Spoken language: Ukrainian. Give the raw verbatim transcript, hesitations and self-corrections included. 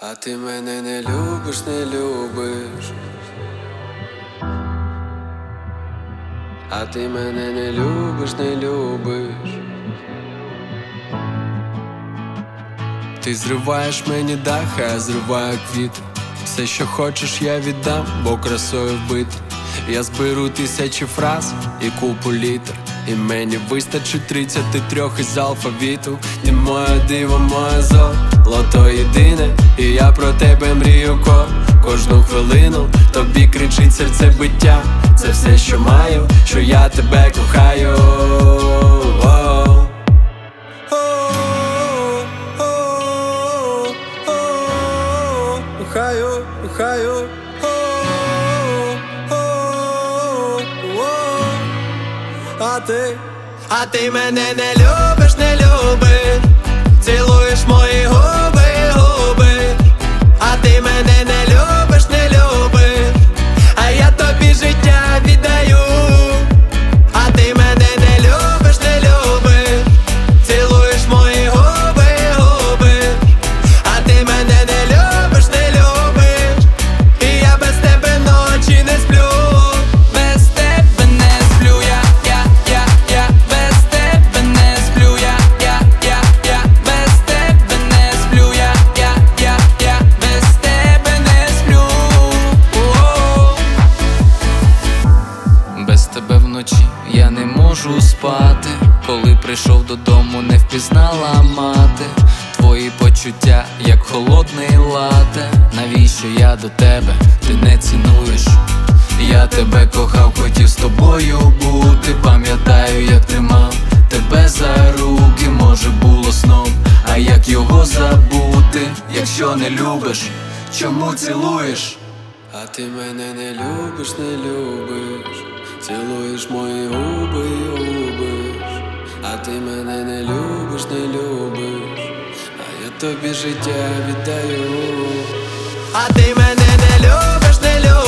А ти мене не любиш, не любиш. А ти мене не любиш, не любиш. Ти зриваєш мені дах, а я зриваю квіти. Все, що хочеш, я віддам, бо красою вбитий. Я зберу тисячі фраз і купу літер, і мені вистачить тридцяти трьох із алфавіту. Ти моє диво, моє золото єдине, і я про тебе мрію кожну хвилину. Тобі кричить серце биття, це все, що маю, що я тебе кохаю. Кохаю, кохаю. А ти, а ти мене не любиш, не любиш. Цілуєш мої губи, губи. А ти мене не любиш, не любиш. А я тобі життя віддаю. А ти мене не любиш, не любиш. Цілуєш мої губи, губи. А ти мене не любиш, не любиш. І я без тебе ночі не сплю. Я не можу спати, коли прийшов додому, не впізнала мати. Твої почуття, як холодний лате. Навіщо я до тебе, ти не цінуєш? Я тебе кохав, хотів з тобою бути. Пам'ятаю, як тримав тебе за руки. Може було сном, а як його забути? Якщо не любиш, чому цілуєш? А ти мене не любиш, не любиш. Цілуєш мої губи і губиш. А ти мене не любиш, не любиш. А я тобі життя віддаю. А ти мене не любиш, не любиш.